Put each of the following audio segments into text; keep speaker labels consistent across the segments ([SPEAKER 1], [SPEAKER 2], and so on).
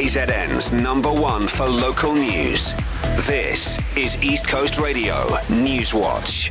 [SPEAKER 1] KZN's number one for local news. This is East Coast Radio News Watch.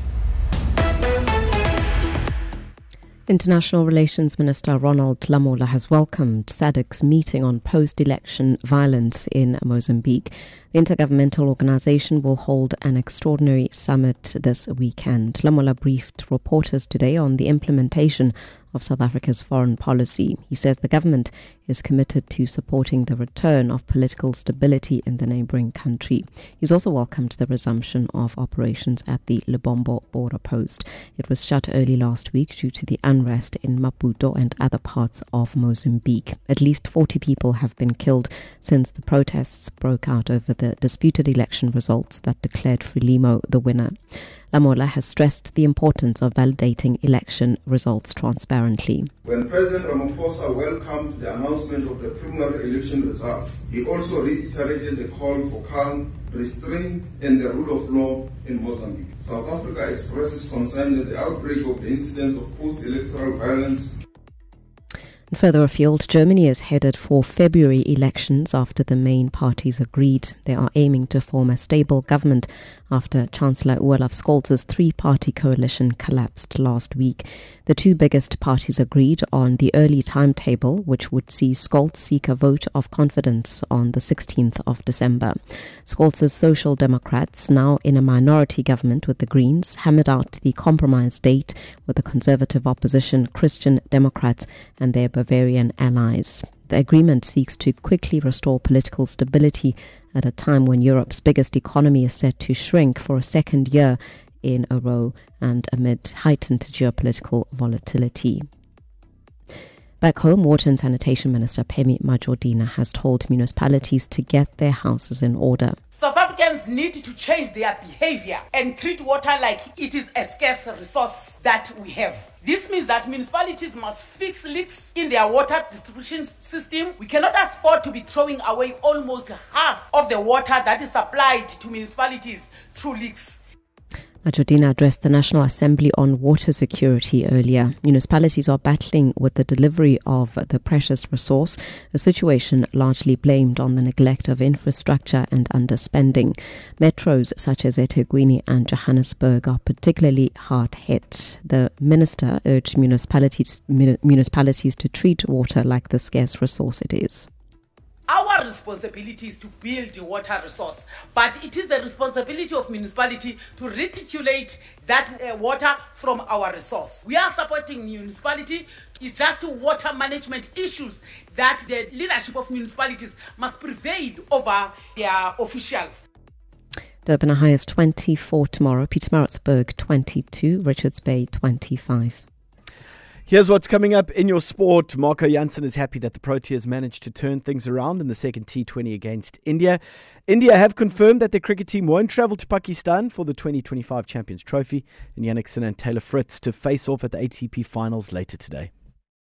[SPEAKER 2] International Relations Minister Ronald Lamola has welcomed SADC's meeting on post-election violence in Mozambique. The intergovernmental organisation will hold an extraordinary summit this weekend. Lamola briefed reporters today on the implementation of South Africa's foreign policy. He says the government is committed to supporting the return of political stability in the neighbouring country. He's also welcomed the resumption of operations at the Lebombo border post. It was shut early last week due to the unrest in Maputo and other parts of Mozambique. At least 40 people have been killed since the protests broke out over the disputed election results that declared Frelimo the winner. Lamola has stressed the importance of validating election results transparently.
[SPEAKER 3] When President Ramaphosa welcomed the announcement of the preliminary election results, he also reiterated the call for calm, restraint and the rule of law in Mozambique. South Africa expresses concern that the outbreak of the incidents of post-electoral violence.
[SPEAKER 2] Further afield, Germany is headed for February elections after the main parties agreed. They are aiming to form a stable government after Chancellor Olaf Scholz's three-party coalition collapsed last week. The two biggest parties agreed on the early timetable, which would see Scholz seek a vote of confidence on the 16th of December. Scholz's Social Democrats, now in a minority government with the Greens, hammered out the compromise date with the conservative opposition Christian Democrats and their Bavarian allies. The agreement seeks to quickly restore political stability at a time when Europe's biggest economy is set to shrink for a second year in a row and amid heightened geopolitical volatility. Back home, Water and Sanitation Minister Phemi Majordina has told municipalities to get their houses in order.
[SPEAKER 4] South Africans need to change their behavior and treat water like it is a scarce resource that we have. This means that municipalities must fix leaks in their water distribution system. We cannot afford to be throwing away almost half of the water that is supplied to municipalities through leaks.
[SPEAKER 2] Majordina addressed the National Assembly on water security earlier. Municipalities are battling with the delivery of the precious resource, a situation largely blamed on the neglect of infrastructure and underspending. Metros such as eThekwini and Johannesburg are particularly hard hit. The minister urged municipalities to treat water like the scarce resource it is.
[SPEAKER 4] Our responsibility is to build the water resource, but it is the responsibility of municipality to reticulate that water from our resource. We are supporting municipality. It's just water management issues that the leadership of municipalities must prevail over their officials.
[SPEAKER 2] Durban a high of 24 tomorrow, Pietermaritzburg 22, Richards Bay 25.
[SPEAKER 5] Here's what's coming up in your sport. Marco Jansen is happy that the Proteas managed to turn things around in the second T20 against India. India have confirmed that their cricket team won't travel to Pakistan for the 2025 Champions Trophy, and Yannick Sinner and Taylor Fritz to face off at the ATP finals later today.